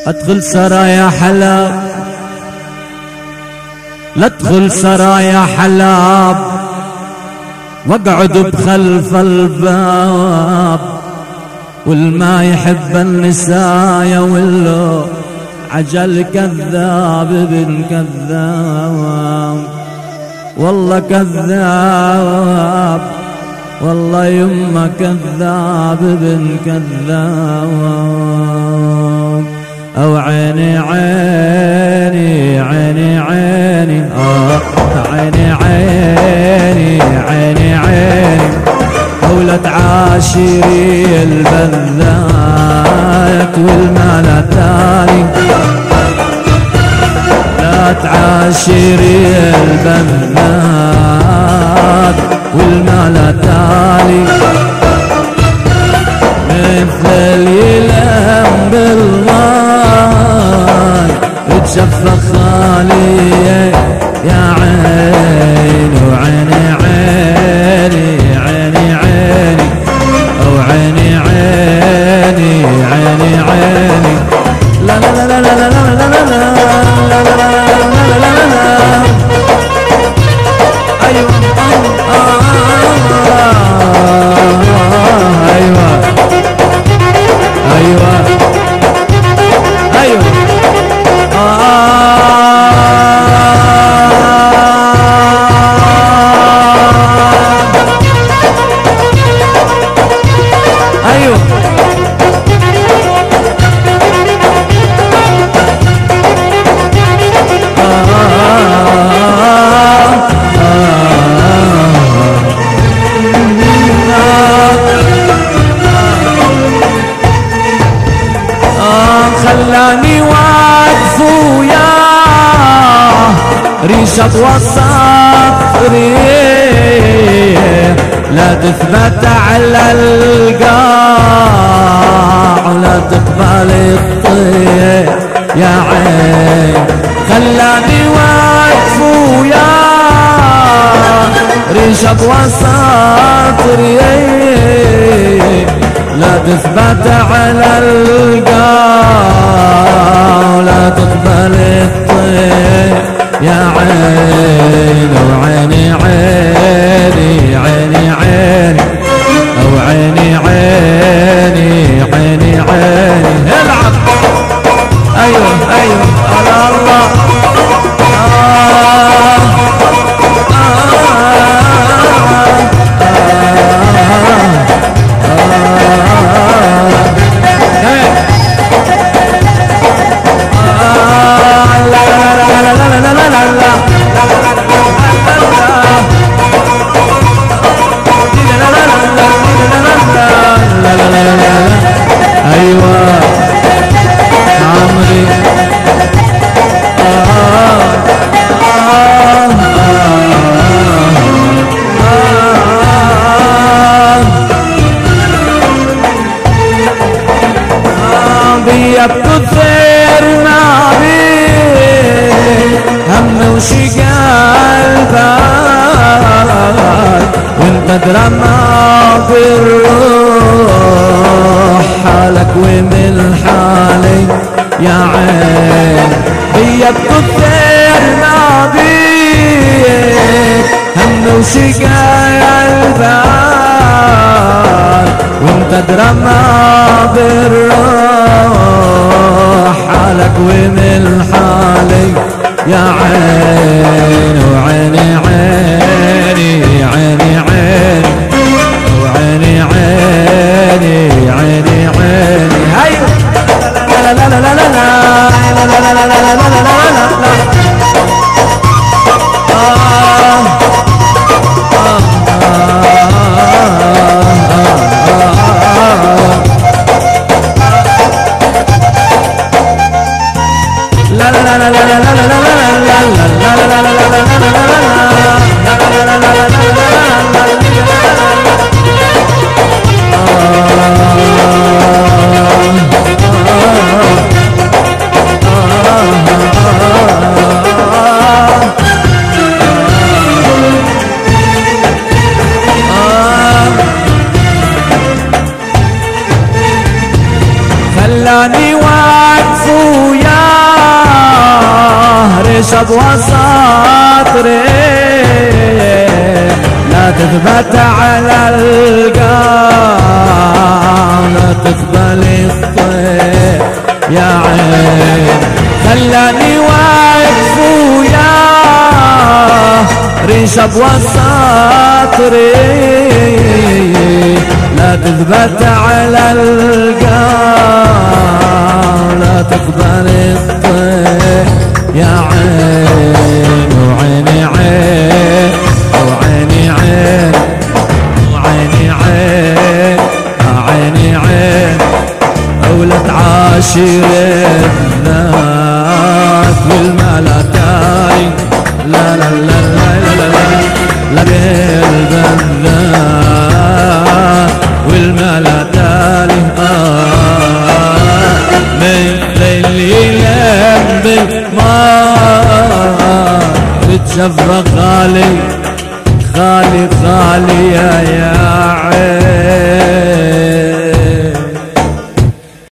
ادخل سرايا حلب، لا ادخل سرايا حلب واقعد بخلف الباب، والما يحب النسايا واللو عجل كذاب ابن كذاب، والله كذاب، والله يما كذاب ابن كذاب. او عيني عيني عيني عيني عيني عيني عيني عيني، او لا تعاشري البذات والمال تالي، لا تعاشري البذات والمال تالي، مثل اليلم بالماي تشفى خالي يا عين، وعيني عيني عيني عيني، او عيني عيني عيني عيني، لا لا لا لا لا لا لا لا لا لا لا لا، ايوه ايوه ايوه ايوه ايوه خلاني واقف وياه ريشة وصفري، لا تثبت على القاع ولا تقبل الطير يا عين، خلاني واقف وياه ريشة وصفري، لا تثبت على القاع ولا تقبل الطير يا عين، وعيني عيني عيني عيني، او عيني عيني عيني عيني، العب ايوه ايوه على الله ايوه عمري بيا بكثر ما بي هم وشقى البال، وانت درما بالروح حالك ومن حالي يا عين، بيا بكثر ما بيك هم وشقى البال، وانت درما بالروح حالك ومن حالي يا عين، وعيني عيني عيني عيني، وعيني عيني عيني عيني، هيا لا لا لا لا لا لا لا لا لا لا لا خلاني واقف وياه رشب وساطري لا تثبت على القاع لا تقبل الطير يا عين خلاني واقف وياه رشب وساطري لا تثبت على القاع لا تقبل الطير يا عين وعيني عين وعيني عين وعيني عين عيني عين أولى تعاشر الذات والملكاي لا لا لا لا لا لا بالذات والملكاي مثل الليلة بالماء تتشفى خالي خالي خالي يا عين